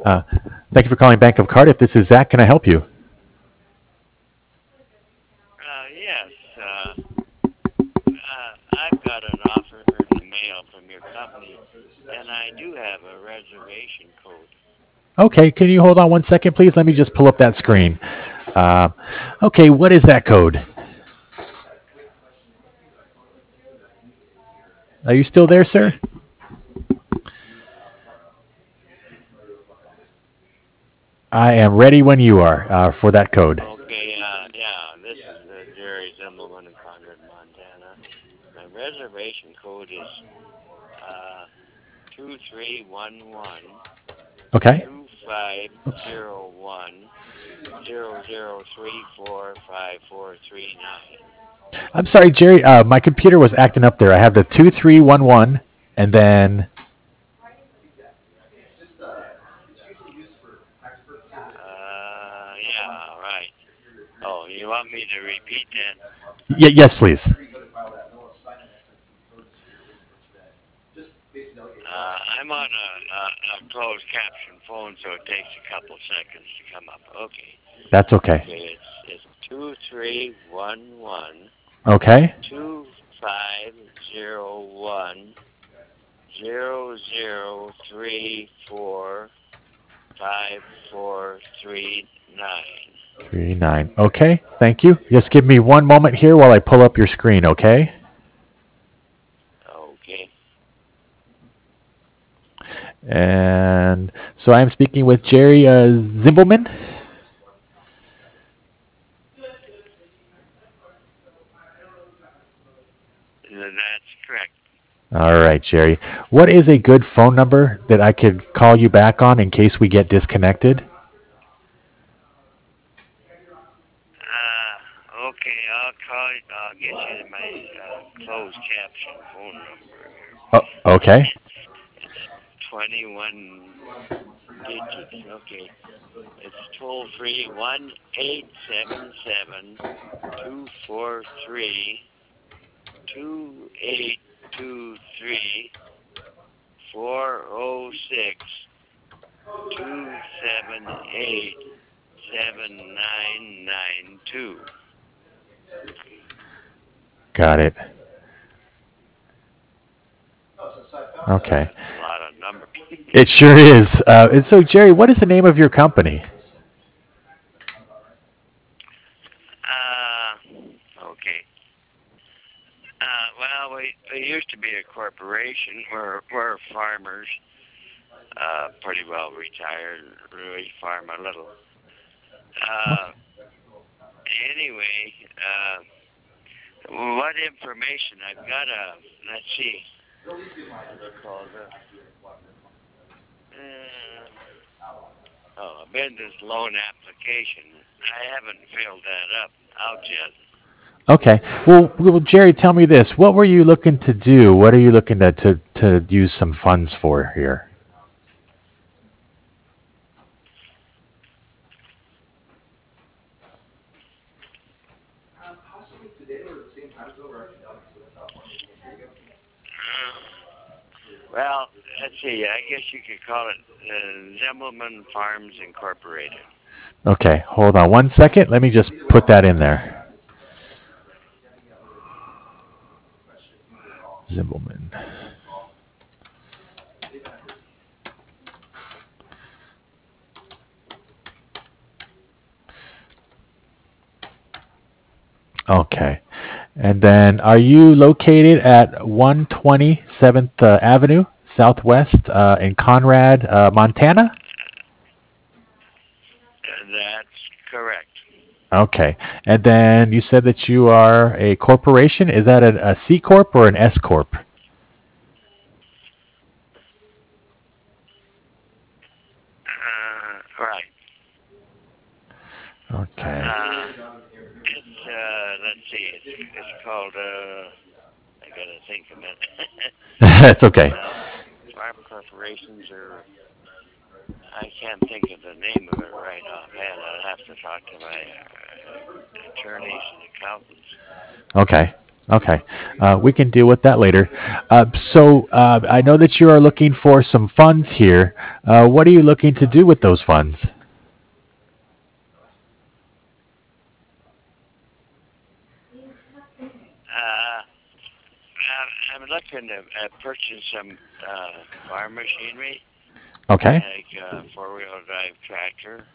Uh, Thank you for calling Bank of Cardiff. This is Zach. Can I help you? Yes. I've got an offer in the mail from your company, and I do have a reservation code. Okay, can you hold on one second, please? Let me just pull up that screen. Uh, okay, what is that code? Are you still there, sir? Okay. I am ready when you are for that code. Okay. Yeah. This is Jerry Zimmelman in Concord, Montana. My reservation code is uh 2311 Okay. 2501 00345439. I'm sorry, Jerry. My computer was acting up there. I have the 2311 and then. Yeah, right. Oh, you want me to repeat that? Yes, please. I'm on a closed caption phone, so it takes a couple seconds to come up. Okay. That's okay. Okay, it's 2311 Okay. 2501 00345439. 39. Okay. Thank you. Just give me one moment here while I pull up your screen, okay? Okay. And so I'm speaking with Jerry Zimbelman. That's correct. All right, Jerry. What is a good phone number that I could call you back on in case we get disconnected? Okay, I'll get you my closed caption phone number here. Oh, okay. It's 21 digits. Okay. It's toll free 1-877-243-2823 406-278-7992. Got it. Okay. That's a lot of numbers. It sure is. And so, Jerry, what is the name of your company? Okay. Well, we used to be a corporation. We're farmers, pretty well retired. Really farm a little. Uh, Okay. anyway, what information I've got? Let's see. What's it called? A business loan application. I haven't filled that up out yet. Okay. Well, Jerry, tell me this. What were you looking to do? What are you looking to use some funds for here? Well, let's see. I guess you could call it Zimmelman Farms Incorporated. Okay. Hold on one second. Let me just put that in there. Zimbelman. Okay. And then are you located at 127th Avenue Southwest in Conrad, Montana? That's correct. Okay. And then you said that you are a corporation. Is that a C Corp or an S Corp? Right. Okay. It's let's see. It's called. I gotta think a minute. That's okay. uh, farm corporations are. I can't think of the name of it right offhand. I'll have to talk to my attorneys and accountants. Okay. Okay, we can deal with that later. So I know that you are looking for some funds here. What are you looking to do with those funds? I'm looking to purchase some farm machinery, Okay, like a four-wheel drive tractor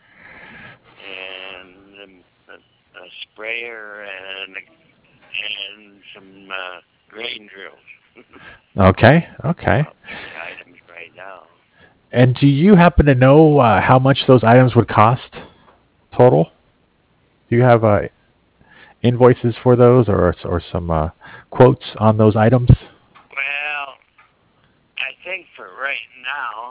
and a sprayer and some grain drills. okay, okay. About three items right now. And do you happen to know how much those items would cost total? Do you have invoices for those or some quotes on those items? Well, I think for right now,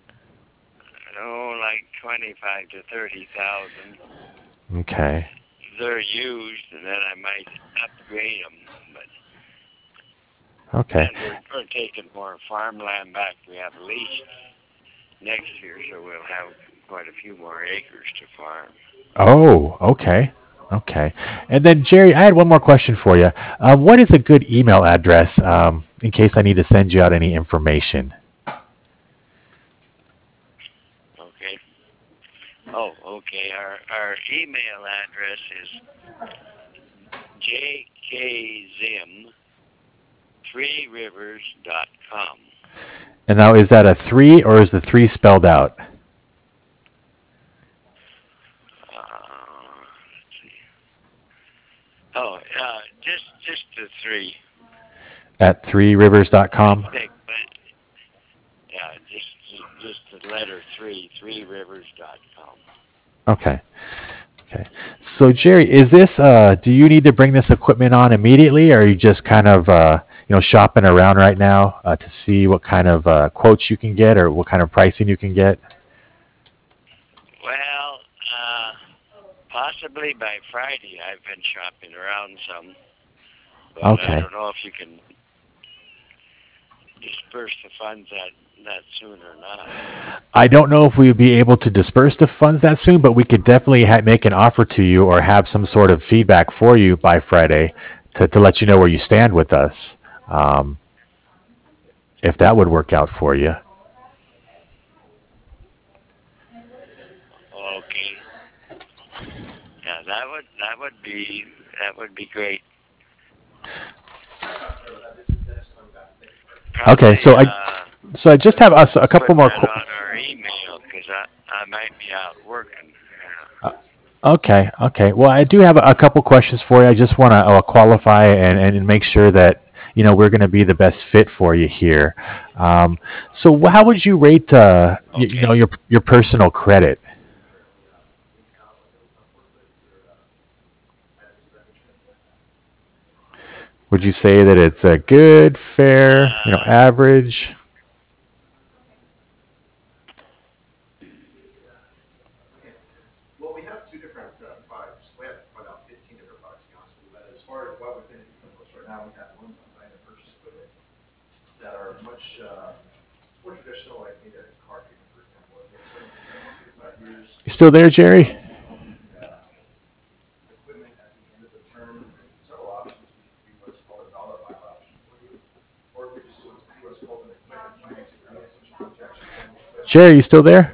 like 25 to 30,000. Okay, They're used, and then I might upgrade them. But okay. and we're taking more farmland back. We have leased next year, so we'll have quite a few more acres to farm. Oh, okay. Okay. And then, Jerry, I had one more question for you. What is a good email address in case I need to send you out any information? Okay. Oh, okay. Our email address is jkzim3rivers.com. And now, is that a three or is the three spelled out? Let's see. Oh, just the three. At I threerivers.com? think, but yeah, just the letter three, three rivers.com. Okay. Okay. So, Jerry, is this, do you need to bring this equipment on immediately or are you just kind of, shopping around right now to see what kind of quotes you can get or what kind of pricing you can get? Well, possibly by Friday. I've been shopping around some, but I Okay. don't know if you can disperse the funds that soon or not. I don't know if we would be able to disperse the funds that soon, but we could definitely make an offer to you or have some sort of feedback for you by Friday to let you know where you stand with us, um, if that would work out for you. Okay, yeah, that would be great. Okay, Probably so I just have us a couple put more. that on our email because I might be out working. Okay, okay. Well, I do have a couple questions for you. I just want to qualify and make sure that we're going to be the best fit for you here. Um, so, how would you rate Okay. your personal credit? Would you say that it's a good, fair, Uh, average? You still there, Jerry? Jerry, you still there?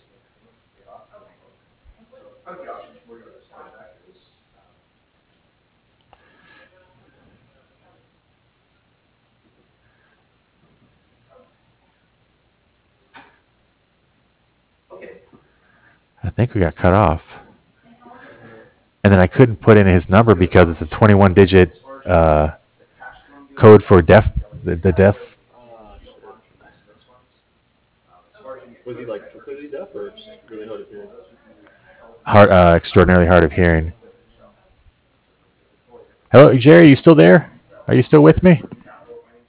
I think we got cut off. And then I couldn't put in his number because it's a 21-digit code for deaf, the deaf, extraordinarily hard of hearing. Hello, Jerry, you still there? Are you still with me?